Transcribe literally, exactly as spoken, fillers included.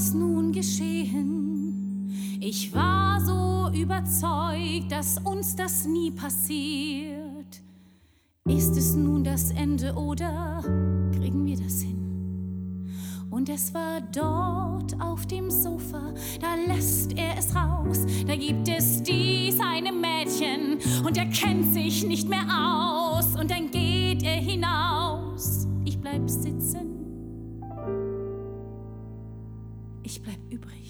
es nun geschehen? Ich war so überzeugt, dass uns das nie passiert. Ist es nun das Ende oder kriegen wir das hin? Und es war dort auf dem Sofa, da lässt er es raus. Da gibt es dies eine Mädchen und er kennt sich nicht mehr aus. Und dann geht er hinaus. Ich bleib sitzen, ich bleib übrig.